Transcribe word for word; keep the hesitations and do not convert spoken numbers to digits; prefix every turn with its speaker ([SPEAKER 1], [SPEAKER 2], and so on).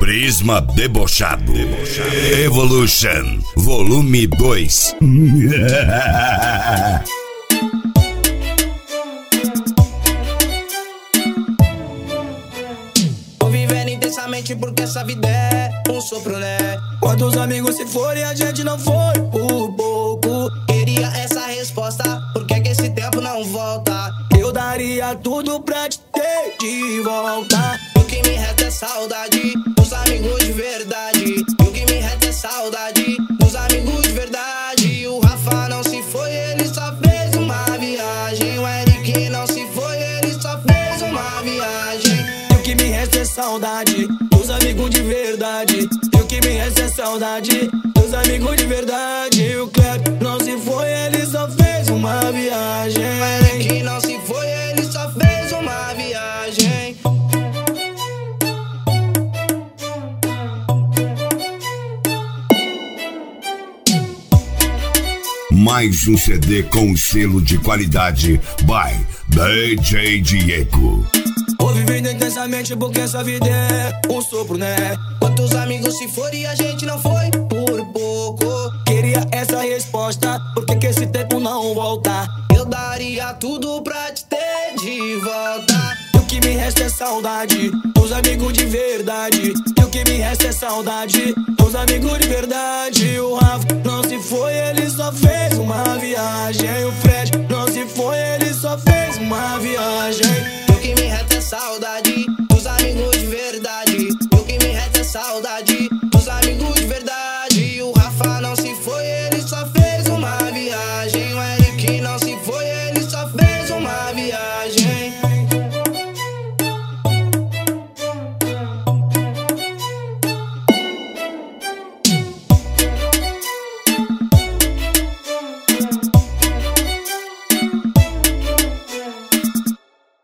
[SPEAKER 1] Prisma Debochado. Evolution Volume dois.
[SPEAKER 2] Tô vivendo intensamente porque essa vida é um sopro, né? Quantos amigos se forem, a gente não foi por pouco. Queria essa resposta, por que que esse tempo não volta? Eu daria tudo pra te ter de volta. O que me resta é saudade dos amigos de verdade. E o que me resta é saudade dos amigos de verdade. O Rafa não se foi, ele só fez uma viagem. O Eric não se foi, ele só fez uma viagem. E o que me resta é saudade dos amigos de verdade. E o que me resta é saudade dos amigos de verdade. O Cleber não se foi, ele só fez uma viagem. O Eric não se foi, ele só fez uma viagem.
[SPEAKER 1] Mais um C D com selo de qualidade by D J Diego.
[SPEAKER 2] Tô vivendo intensamente porque essa vida é um sopro, né? Quantos amigos se foram e a gente não foi por pouco. Queria essa resposta, por que que esse tempo não volta? Eu daria tudo pra te ter de volta. E o que me resta é saudade dos amigos de verdade. E o que me resta é saudade dos amigos de verdade. O Rafa não se foi, ele só fez uma viagem. O